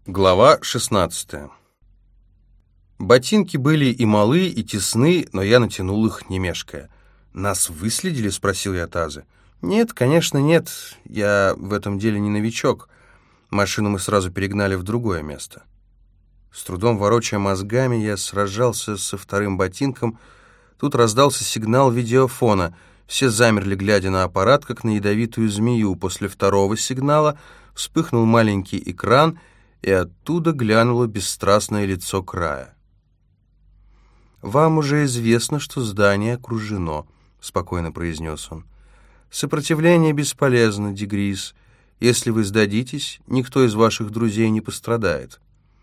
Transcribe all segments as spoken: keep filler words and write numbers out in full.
Глава шестнадцатая. Ботинки были и малы, и тесны, но я натянул их, не мешкая. «Нас выследили?» — спросил я Тазы. «Нет, конечно, нет. Я в этом деле не новичок. Машину мы сразу перегнали в другое место». С трудом ворочая мозгами, я сражался со вторым ботинком. Тут раздался сигнал видеофона. Все замерли, глядя на аппарат, как на ядовитую змею. После второго сигнала вспыхнул маленький экран, и оттуда глянуло бесстрастное лицо Края. «Вам уже известно, что здание окружено», — спокойно произнес он. «Сопротивление бесполезно, Дегрис. Если вы сдадитесь, никто из ваших друзей не пострадает».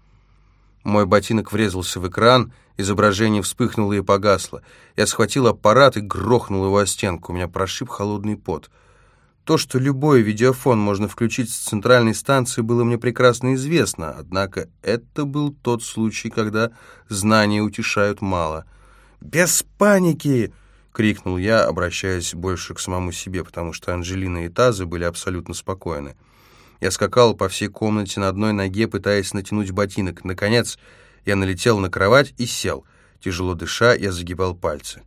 Мой ботинок врезался в экран, изображение вспыхнуло и погасло. Я схватил аппарат и грохнул его о стенку. Меня прошиб холодный пот. То, что любой видеофон можно включить с центральной станции, было мне прекрасно известно, однако это был тот случай, когда знания утешают мало. «Без паники!» — крикнул я, обращаясь больше к самому себе, потому что Анжелина и Тазы были абсолютно спокойны. Я скакал по всей комнате на одной ноге, пытаясь натянуть ботинок. Наконец, я налетел на кровать и сел. Тяжело дыша, я загибал пальцы.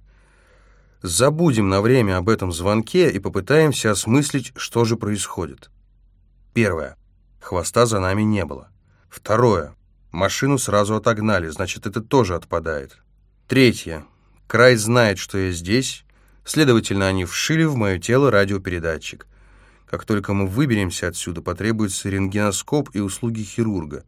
Забудем на время об этом звонке и попытаемся осмыслить, что же происходит. Первое. Хвоста за нами не было. Второе. Машину сразу отогнали, значит, это тоже отпадает. Третье. Край знает, что я здесь, следовательно, они вшили в мое тело радиопередатчик. Как только мы выберемся отсюда, потребуется рентгеноскоп и услуги хирурга.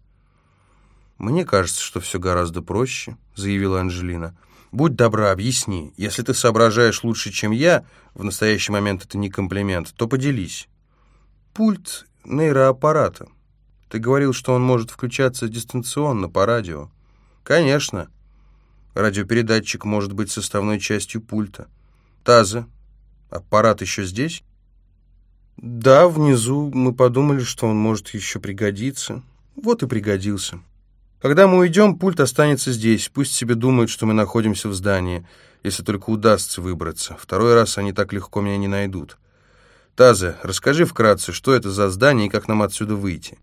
«Мне кажется, что все гораздо проще», — заявила Анжелина. «Будь добра, объясни. Если ты соображаешь лучше, чем я, в настоящий момент это не комплимент, то поделись». «Пульт нейроаппарата. Ты говорил, что он может включаться дистанционно по радио». «Конечно. Радиопередатчик может быть составной частью пульта. Таза, аппарат еще здесь?» «Да, внизу. Мы подумали, что он может еще пригодиться. Вот и пригодился. Когда мы уйдем, пульт останется здесь. Пусть себе думают, что мы находимся в здании, если только удастся выбраться. Второй раз они так легко меня не найдут. Таза, расскажи вкратце, что это за здание и как нам отсюда выйти?»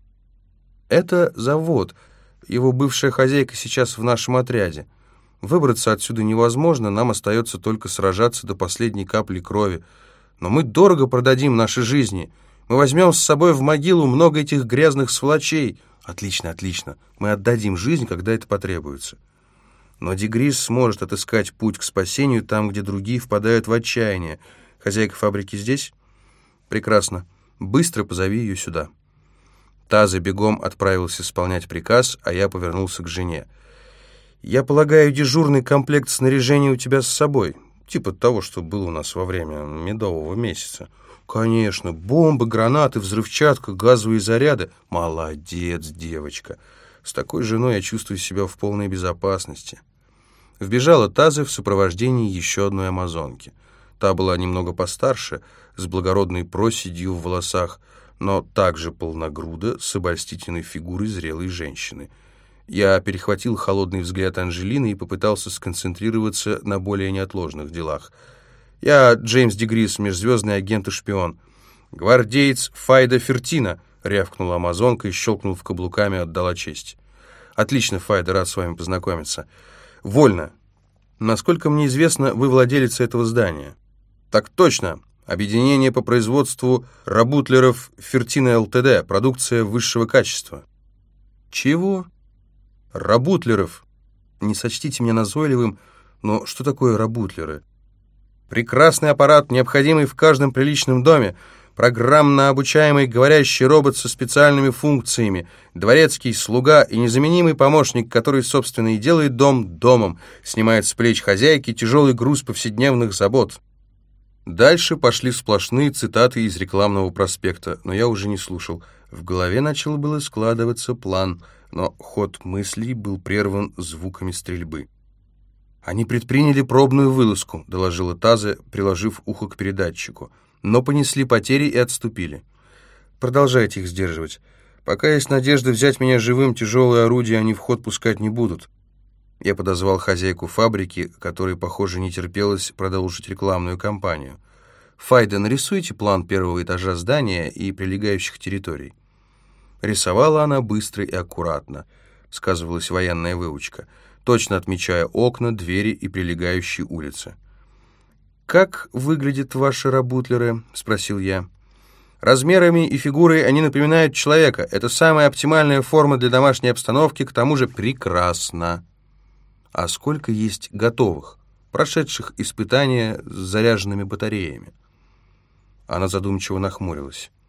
«Это завод. Его бывшая хозяйка сейчас в нашем отряде. Выбраться отсюда невозможно, нам остается только сражаться до последней капли крови. Но мы дорого продадим наши жизни. Мы возьмем с собой в могилу много этих грязных сволочей». «Отлично, отлично. Мы отдадим жизнь, когда это потребуется». Но Дегрис сможет отыскать путь к спасению там, где другие впадают в отчаяние. Хозяйка фабрики здесь? Прекрасно. Быстро позови ее сюда. Таза бегом отправился исполнять приказ, а я повернулся к жене. «Я полагаю, дежурный комплект снаряжения у тебя с собой, типа того, что было у нас во время медового месяца». «Конечно, бомбы, гранаты, взрывчатка, газовые заряды». «Молодец, девочка. С такой женой я чувствую себя в полной безопасности». Вбежала Таза в сопровождении еще одной амазонки. Та была немного постарше, с благородной проседью в волосах, но также полногруда, с обольстительной фигурой зрелой женщины. Я перехватил холодный взгляд Анжелины и попытался сконцентрироваться на более неотложных делах. «Я Джеймс Дегрис, межзвездный агент и шпион». «Гвардеец Файда Фертина», — рявкнула амазонка и, щелкнув каблуками, отдала честь. «Отлично, Файда, рад с вами познакомиться». «Вольно. Насколько мне известно, вы владелец этого здания». «Так точно. Объединение по производству Рабутлеров Фертина ЛТД. Продукция высшего качества». «Чего?» «Рабутлеров. Не сочтите меня назойливым, но что такое Рабутлеры?» «Прекрасный аппарат, необходимый в каждом приличном доме. Программно обучаемый говорящий робот со специальными функциями, дворецкий, слуга и незаменимый помощник, который, собственно, и делает дом домом, снимает с плеч хозяйки тяжелый груз повседневных забот». Дальше пошли сплошные цитаты из рекламного проспекта, но я уже не слушал. В голове начал было складываться план, но ход мыслей был прерван звуками стрельбы. «Они предприняли пробную вылазку», — доложила Таза, приложив ухо к передатчику. «Но понесли потери и отступили. Продолжайте их сдерживать. Пока есть надежда взять меня живым, тяжелые орудия они в ход пускать не будут». Я подозвал хозяйку фабрики, которой, похоже, не терпелось продолжить рекламную кампанию. «Файда, нарисуйте план первого этажа здания и прилегающих территорий». Рисовала она быстро и аккуратно, сказывалась военная выучка, точно отмечая окна, двери и прилегающие улицы. «Как выглядят ваши рабутлеры?» — спросил я. «Размерами и фигурой они напоминают человека. Это самая оптимальная форма для домашней обстановки, к тому же прекрасно». «А сколько есть готовых, прошедших испытания с заряженными батареями?» Она задумчиво нахмурилась.